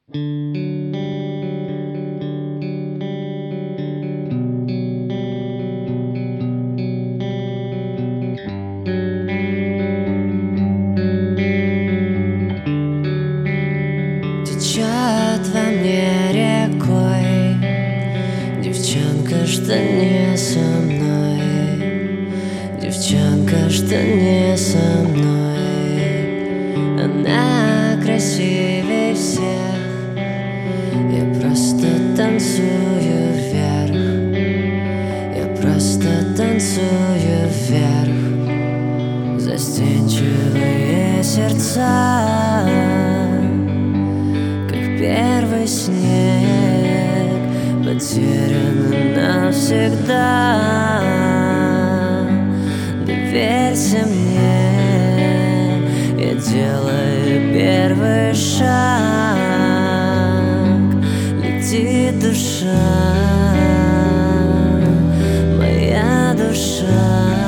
Течет во мне рекой девчонка, что не со мной. Девчонка, что не со мной. Она красивее всех. Я просто танцую вверх. Я просто танцую вверх. Застенчивые сердца, первый снег, потерян навсегда. Доверься мне, я делаю первый шаг. Летит душа, моя душа.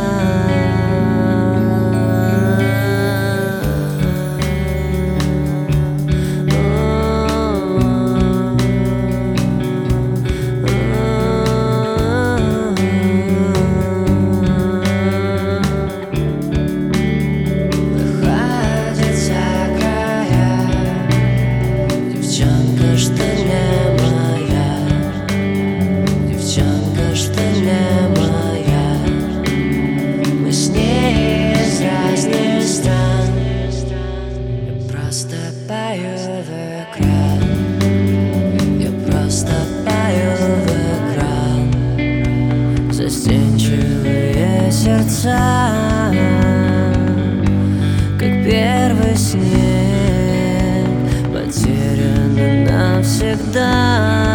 Застенчивые сердца, как первый снег, потеряны навсегда.